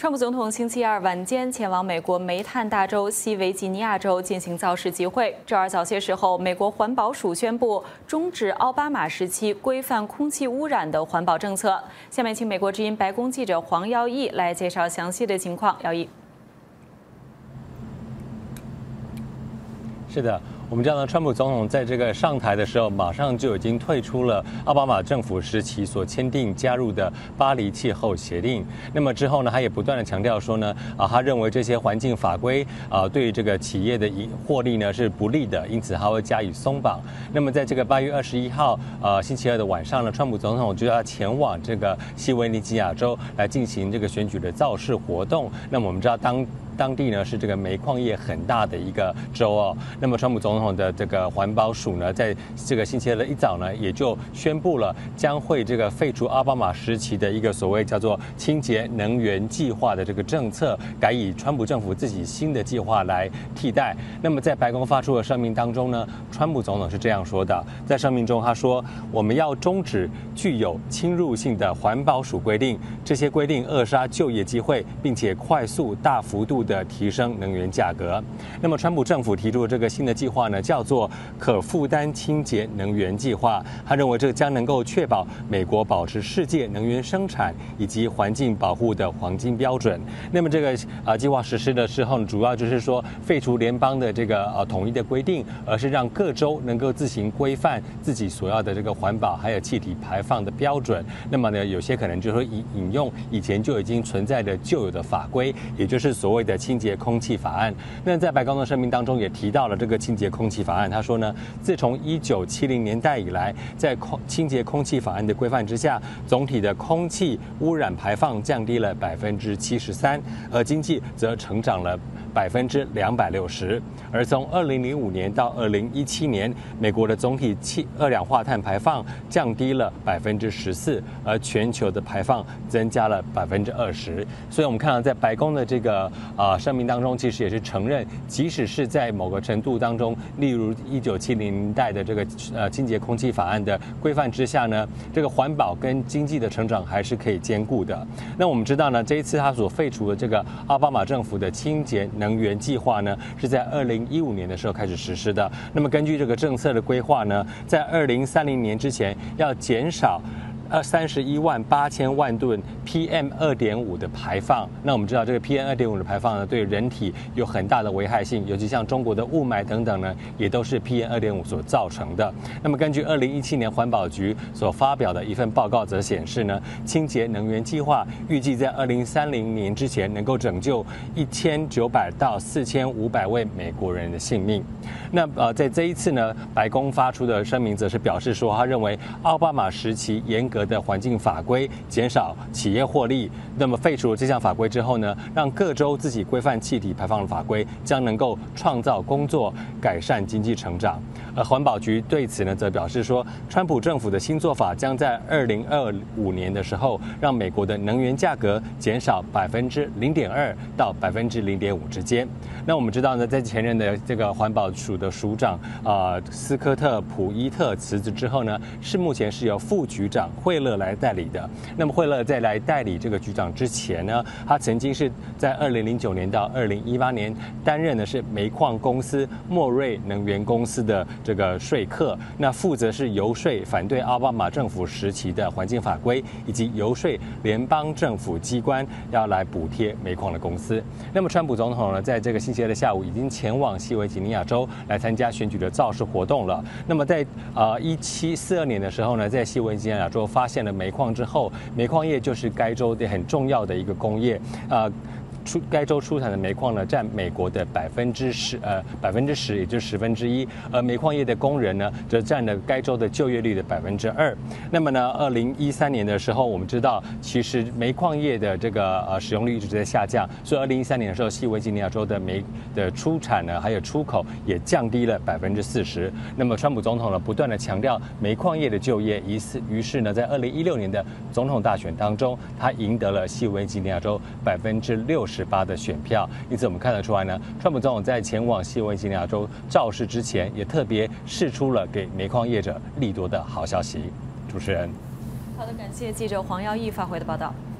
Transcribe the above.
川普总统星期二晚间前往美国煤炭大州西维吉尼亚州进行造势集会。周二早些时候，美国环保署宣布终止奥巴马时期规范空气污染的环保政策。下面请美国之音白宫记者黄耀义来介绍详细的情况。耀义， 是的。 我们知道呢，川普总统在这个上台的时候，马上就已经退出了奥巴马政府时期所签订加入的巴黎气候协定。那么之后呢，他也不断的强调说呢，他认为这些环境法规对这个企业的获利呢是不利的，因此他会加以松绑。那么在这个8月21号星期二的晚上呢，川普总统就要前往这个西维尼吉亚州来进行这个选举的造势活动。那么我们知道当地呢是这个煤矿业很大的一个州哦。那么川普总统的这个环保署呢，在这个星期二的一早呢，也就宣布了将会这个废除奥巴马时期的一个所谓叫做清洁能源计划的这个政策，改以川普政府自己新的计划来替代。那么在白宫发出的声明当中呢，川普总统是这样说的，在声明中他说：“我们要终止具有侵入性的环保署规定，这些规定扼杀就业机会，并且快速大幅度的提升能源价格。”那么川普政府提出的这个新的计划呢，叫做可负担清洁能源计划。他认为这将能够确保美国保持世界能源生产以及环境保护的黄金标准。那么这个计划实施的时候呢，主要就是说废除联邦的这个统一的规定，而是让各州能够自行规范自己所要的这个环保还有气体排放的标准。那么呢，有些可能就会引用以前就已经存在的旧有的法规，也就是所谓的清洁空气法案。那在白宫的声明当中也提到了这个清洁空气法案。他说呢，自从1970年代以来，在清洁空气法案的规范之下，总体的空气污染排放降低了73%，而经济则成长了260%。而从2005年到2017年，美国的总体二氧化碳排放降低了14%，而全球的排放增加了20%。所以我们看到，在白宫的这个声明当中，其实也是承认，即使是在某个程度当中，例如1970年代的这个清洁空气法案的规范之下呢，这个环保跟经济的成长还是可以兼顾的。那我们知道呢，这一次他所废除的这个奥巴马政府的清洁能源计划呢，是在2015年的时候开始实施的。那么根据这个政策的规划呢，在2030年之前要减少31.8万吨 PM2.5 的排放。那我们知道这个 PM2.5 的排放呢，对人体有很大的危害性，尤其像中国的雾霾等等呢，也都是 PM2.5 所造成的。那么根据2017年环保局所发表的一份报告则显示呢，清洁能源计划预计在2030年之前能够拯救1900到4500位美国人的性命。那在这一次呢，白宫发出的声明则是表示说，他认为奥巴马时期严格的环境法规减少企业获利，那么废除了这项法规之后呢，让各州自己规范气体排放的法规将能够创造工作，改善经济成长。而环保局对此呢，则表示说，川普政府的新做法将在2025年的时候，让美国的能源价格减少0.2%到0.5%之间。那我们知道呢，在前任的这个环保署的署长斯科特·普伊特辞职之后呢，目前是由副局长惠勒来代理的。那么惠勒在来代理这个局长之前呢，他曾经是在2009年到2018年担任的是煤矿公司莫瑞能源公司的这个说客，那负责是游说反对奥巴马政府时期的环境法规，以及游说联邦政府机关要来补贴煤矿的公司。那么川普总统呢，在这个星期二的下午已经前往西维吉尼亚州来参加选举的造势活动了。那么在1742年的时候呢，在西维吉尼亚州发现了煤矿之后，煤矿业就是该州的很重要的一个工业该州出产的煤矿呢，占美国的10%，也就是1/10，而煤矿业的工人呢，则占了该州的就业率的2%。那么呢，2013年的时候，我们知道，其实煤矿业的这个使用率一直在下降，所以2013年的时候，西维吉尼亚州的煤的出产呢，还有出口也降低了40%。那么川普总统呢，不断的强调煤矿业的就业，于是呢，在2016年的总统大选当中，他赢得了西维吉尼亚州68%的选票。因此我们看得出来呢，川普总统在前往西维吉尼亚州造势之前，也特别释出了给煤矿业者利多的好消息。主持人， 好的，感谢记者黄耀义发回的报道。